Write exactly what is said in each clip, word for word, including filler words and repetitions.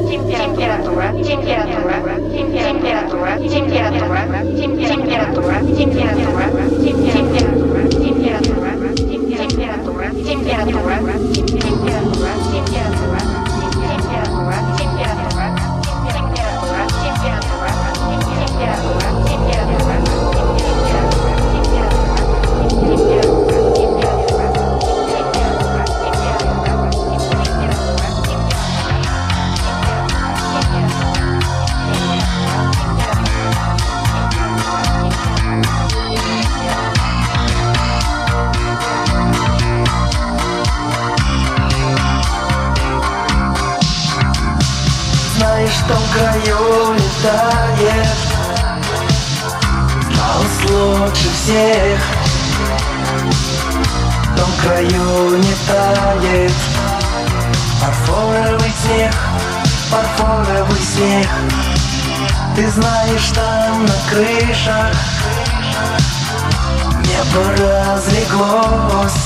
температура, температура, температура, температура, температура, температура, температура, температура, температура, температура, температура, температура, температура, температура, температура, В том краю летает Клаус лучше всех. В том краю не тает фарфоровый снег, фарфоровый снег. Ты знаешь, там на крышах небо разлеглось.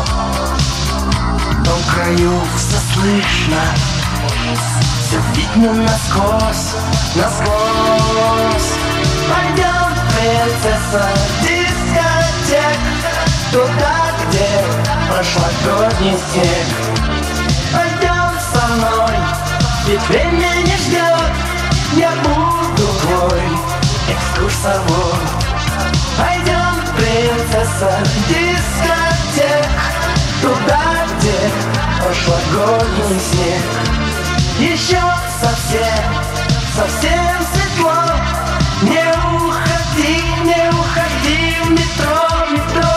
В том краю все слышно, все видно насквозь, насквозь. Пойдем, принцесса, дискотек, туда, где прошлогодний снег. Пойдем со мной, ведь время не ждет. Я буду твой экскурсовод. Пойдем, принцесса, дискотек, туда, где прошлогодний снег. Еще совсем, совсем светло. Не уходи, не уходи в метро, метро.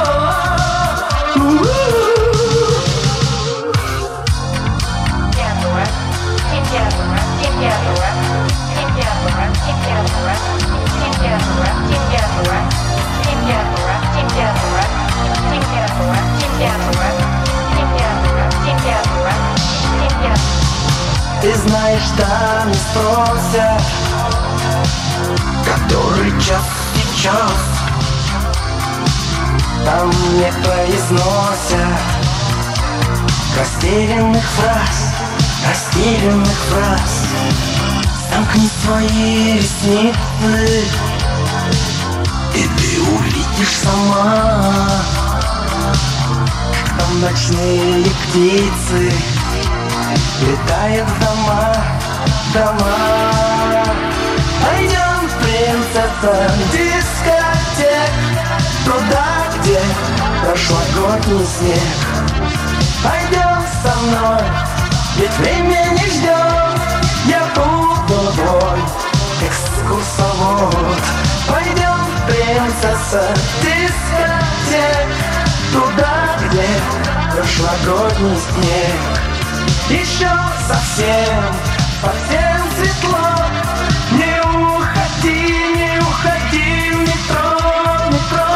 Температура, температура, температура, температура, температура, температура, температура, температура, температура, температура, температура, температура, температура, температура. Ты знаешь, там не спросят, который час сейчас. Там не произносят растерянных фраз, растерянных фраз. Сомкни свои ресницы, и ты увидишь сама, как там ночные птицы летают в дома, дома. Пойдем, принцесса, дискотек, туда, где прошлогодний снег. Пойдем со мной, ведь время не ждет. Я буду твой экскурсовод. Пойдем, принцесса, дискотек, туда, где прошлогодний снег. Еще совсем, совсем светло. Не уходи, не уходи в метро, метро.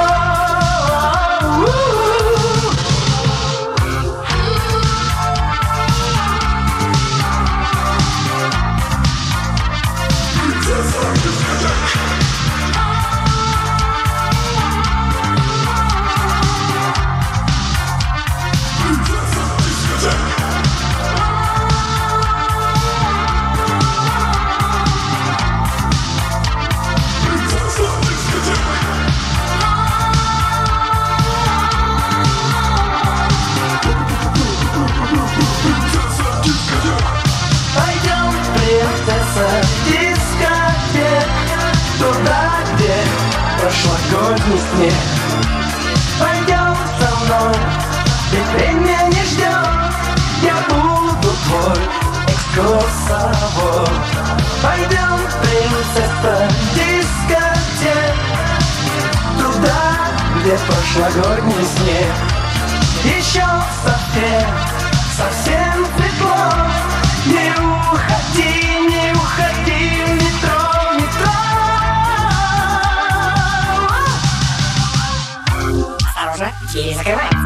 Дискотек, туда, где прошлогодний снег. Пойдем со мной, ведь время не ждет. Я буду твой экскурсовод. Пойдем, принцесса, дискотек, туда, где прошлогодний снег. Еще совсем, совсем светло. Не уходи, не уходи в метро, метро. Осторожно, двери закрываем.